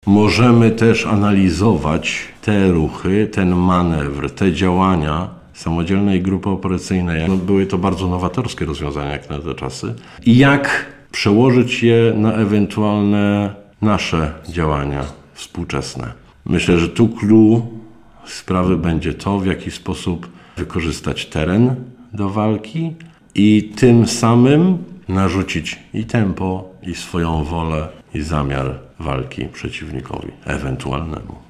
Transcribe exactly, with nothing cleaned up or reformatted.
Możemy też analizować te ruchy, ten manewr, te działania samodzielnej grupy operacyjnej. No, były to bardzo nowatorskie rozwiązania jak na te czasy. I jak przełożyć je na ewentualne nasze działania współczesne. Myślę, że tu clou sprawy będzie to, w jaki sposób wykorzystać teren do walki i tym samym narzucić i tempo, i swoją wolę, i zamiar walki przeciwnikowi ewentualnemu.